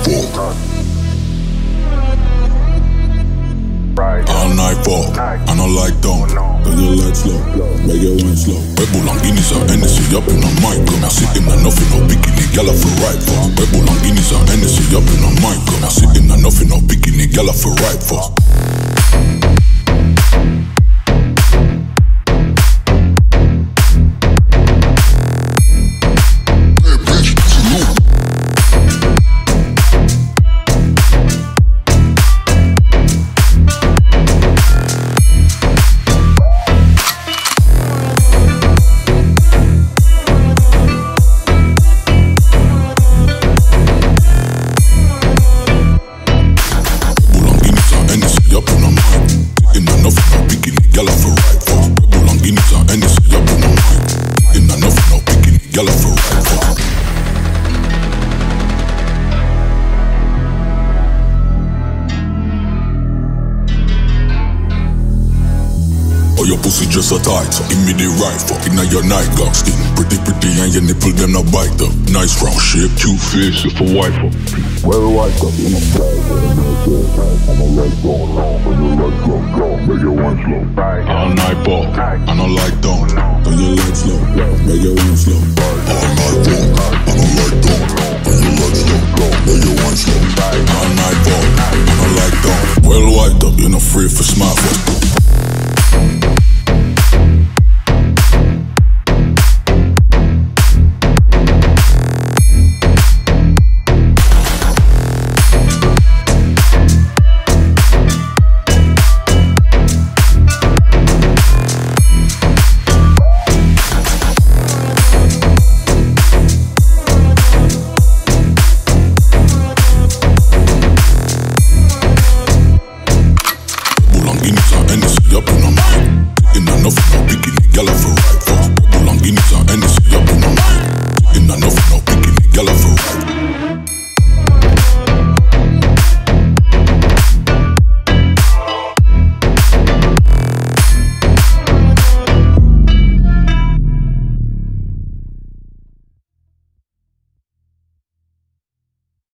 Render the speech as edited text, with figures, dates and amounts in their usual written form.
fuck. All night fuck, I don't like down. Turn your lights low, make your wine slow. Red Bull and Guinness and Hennessy up in a mic. I sit in a nothing, no bikini, gyal for right for. Red Bull and Guinness and Hennessy up in a mic. I sit in a nothing, no bikini, gyal for right for. Oh, your pussy just so tight, so give me the right fuck. Inna your nightgown skin, pretty and your nipple them not bite up. Nice round shape, cute face, if a wife up. Well, white up, you know, I'm a light going long, but your light go, make your wine slow. All night ball, I don't like down. Turn your lights low, make your wine slow. All night ball, I don't like down. Turn your lights low, make your wine slow. All night ball, I don't like down. Well, white up, you're not free for smart fuck. Up in a mind, in enough, no bikini, gyal for